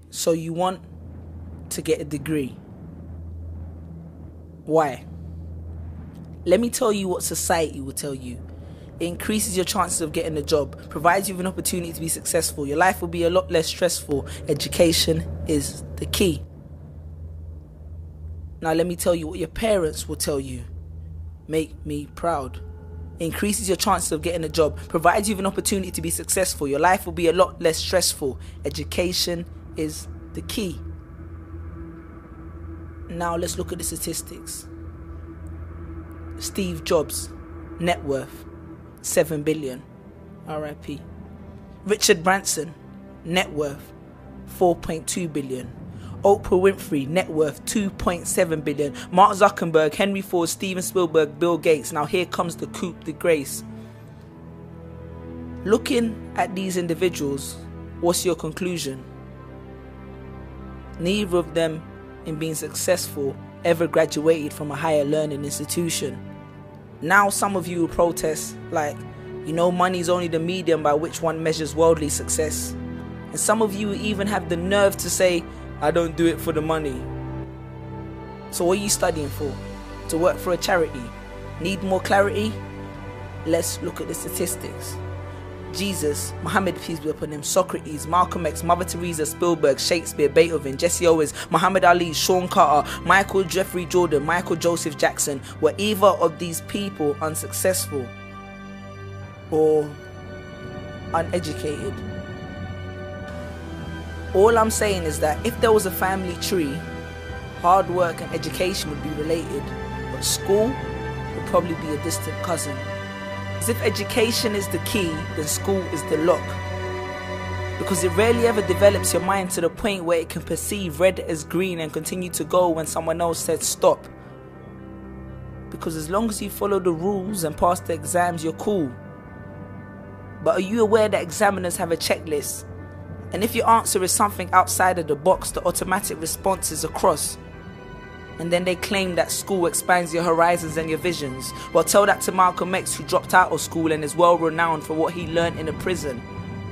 So you want to get a degree. Why? Let me tell you what society will tell you. It increases your chances of getting a job, provides you with an opportunity to be successful. Your life will be a lot less stressful. Education is the key. Now let me tell you what your parents will tell you. Make me proud. It increases your chances of getting a job, provides you with an opportunity to be successful. Your life will be a lot less stressful. Education is the key. Now let's look at the statistics. Steve Jobs, net worth, 7 billion, RIP. Richard Branson, net worth, 4.2 billion. Oprah Winfrey, net worth, 2.7 billion. Mark Zuckerberg, Henry Ford, Steven Spielberg, Bill Gates. Now here comes the coup de grace. Looking at these individuals, what's your conclusion? Neither of them, in being successful, ever graduated from a higher learning institution. Now some of you will protest like, money is only the medium by which one measures worldly success. And some of you even have the nerve to say, I don't do it for the money. So what are you studying for? To work for a charity? Need more clarity? Let's look at the statistics. Jesus, Muhammad, peace be upon him, Socrates, Malcolm X, Mother Teresa, Spielberg, Shakespeare, Beethoven, Jesse Owens, Muhammad Ali, Sean Carter, Michael Jeffrey Jordan, Michael Joseph Jackson. Were either of these people unsuccessful or uneducated? All I'm saying is that if there was a family tree, hard work and education would be related, but school would probably be a distant cousin. As if education is the key, then school is the lock. Because it rarely ever develops your mind to the point where it can perceive red as green and continue to go when someone else said stop. Because as long as you follow the rules and pass the exams, you're cool. But are you aware that examiners have a checklist? And if your answer is something outside of the box, the automatic response is a cross. And then they claim that school expands your horizons and your visions. Well, tell that to Malcolm X, who dropped out of school and is well renowned for what he learned in a prison.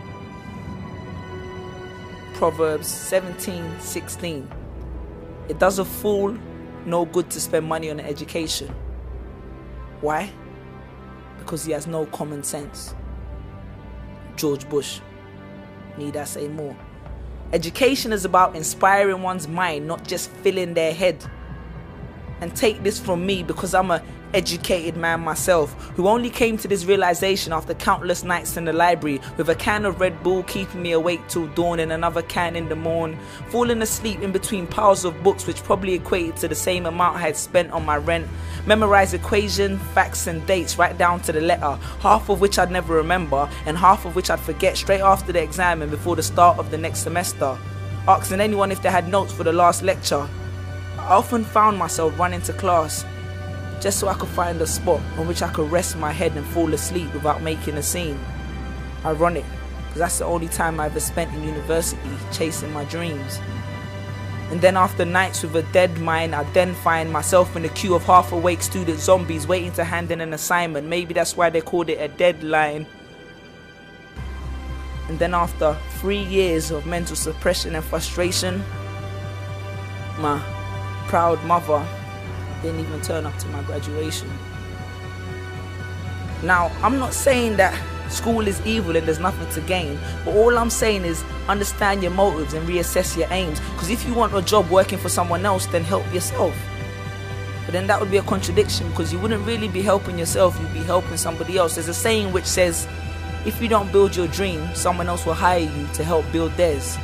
Proverbs 17:16. It does a fool no good to spend money on an education. Why? Because he has no common sense. George Bush. Need I say more? Education is about inspiring one's mind, not just filling their head. And take this from me, because I'm an educated man myself, who only came to this realization after countless nights in the library, with a can of Red Bull keeping me awake till dawn and another can in the morn, falling asleep in between piles of books which probably equated to the same amount I had spent on my rent, memorize equation, facts and dates right down to the letter, half of which I'd never remember and half of which I'd forget straight after the exam and before the start of the next semester, asking anyone if they had notes for the last lecture. I often found myself running to class just so I could find a spot on which I could rest my head and fall asleep without making a scene. Ironic, because that's the only time I ever spent in university chasing my dreams. And then after nights with a dead mind, I then find myself in the queue of half-awake student zombies waiting to hand in an assignment. Maybe that's why they called it a deadline. And then after 3 years of mental suppression and frustration, my proud mother didn't even turn up to my graduation. Now, I'm not saying that school is evil and there's nothing to gain, but all I'm saying is understand your motives and reassess your aims. Because if you want a job working for someone else, then help yourself. But then that would be a contradiction, because you wouldn't really be helping yourself, you'd be helping somebody else. There's a saying which says, if you don't build your dream, someone else will hire you to help build theirs.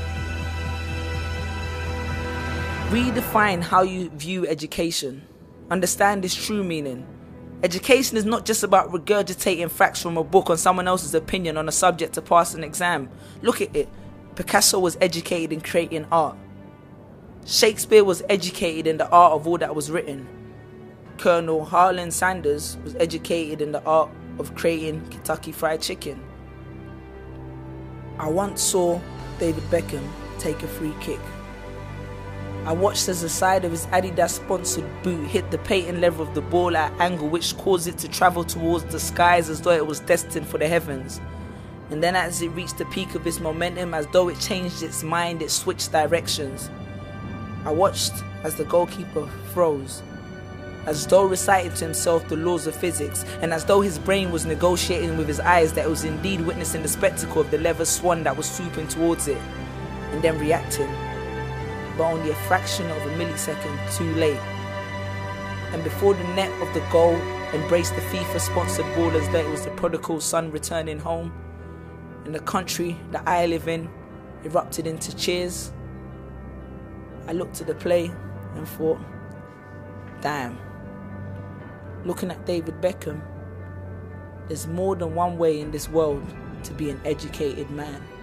Redefine how you view education. Understand its true meaning. Education is not just about regurgitating facts from a book on someone else's opinion on a subject to pass an exam. Look at it. Picasso was educated in creating art. Shakespeare was educated in the art of all that was written. Colonel Harlan Sanders was educated in the art of creating Kentucky Fried Chicken. I once saw David Beckham take a free kick. I watched as the side of his Adidas sponsored boot hit the patent level of the ball at an angle which caused it to travel towards the skies as though it was destined for the heavens. And then as it reached the peak of its momentum, as though it changed its mind, it switched directions. I watched as the goalkeeper froze, as though reciting to himself the laws of physics, and as though his brain was negotiating with his eyes that it was indeed witnessing the spectacle of the leather swan that was swooping towards it, and then reacting, but only a fraction of a millisecond too late. And before the net of the goal embraced the FIFA-sponsored ball as though it was the prodigal son returning home, and the country that I live in erupted into cheers, I looked at the play and thought, damn, looking at David Beckham, there's more than one way in this world to be an educated man.